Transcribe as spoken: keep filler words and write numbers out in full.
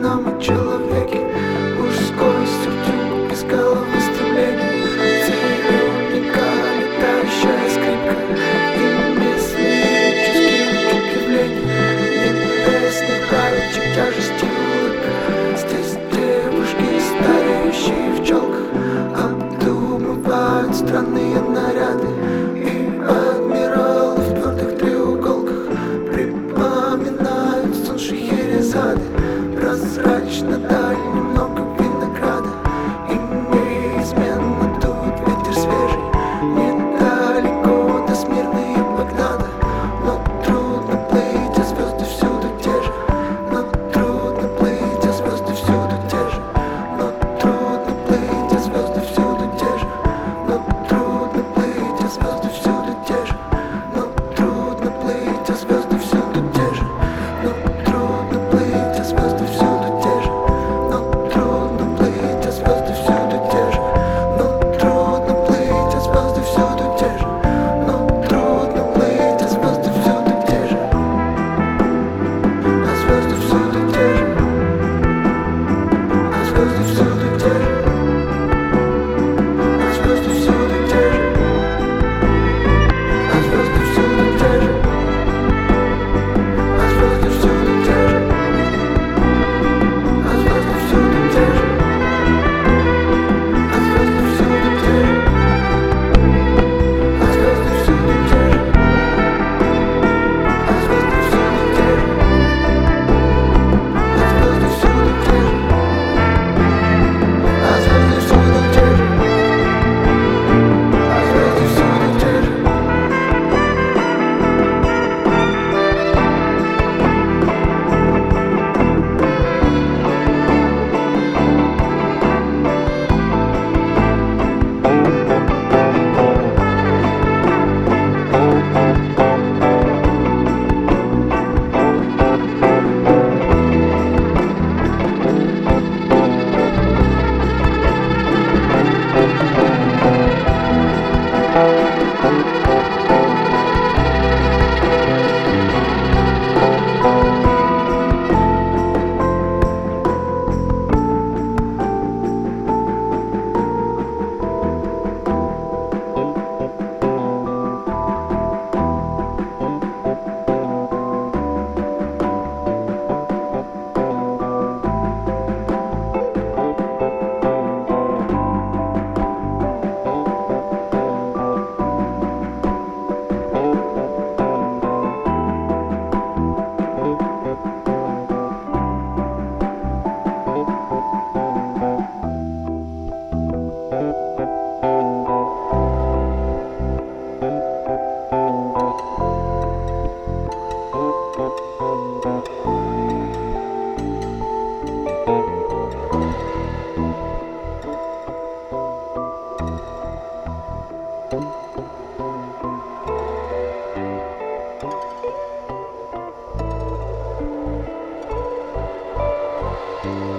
нам о человеке. Мужской сюртюк без головы стремления. Цирюльника, летающая скрипка и мистических явлений. Небесный праздник тяжести улыбка. Здесь девушки, стареющие в челках, обдумывают странные наряды. И адмиралы в твердых треуголках припоминают сон Шахерезады. Прозрачно даль немного винограда, и неизменно дует ветер свежий. Недалеко до Смирны и Багдада, но трудно плыть, а звезды всюду те же. Но трудно плыть, а звезды всюду те же. Но трудно плыть, а звезды всюду те же. Но трудно плыть, а звезды всюду те же. Но трудно плыть, а звезды всюду те же. Но трудно плыть, а звезды всюду те же. Но трудно плыть, а звезды всюду те же. Но трудно плыть, а звезды всюду те же. Но трудно плыть, а звезды всюду те же. А звезды всюду те же. А звезды всюду те же. А звезды всюду те же. А звезды всюду те же. А звезды всюду те же. А звезды всюду те же. А звезды всюду те же. А звезды всюду те же. А звезды всюду те же. А звезды всюду те же. А звезды всюду те же. А звезды всюду те же. Thank you.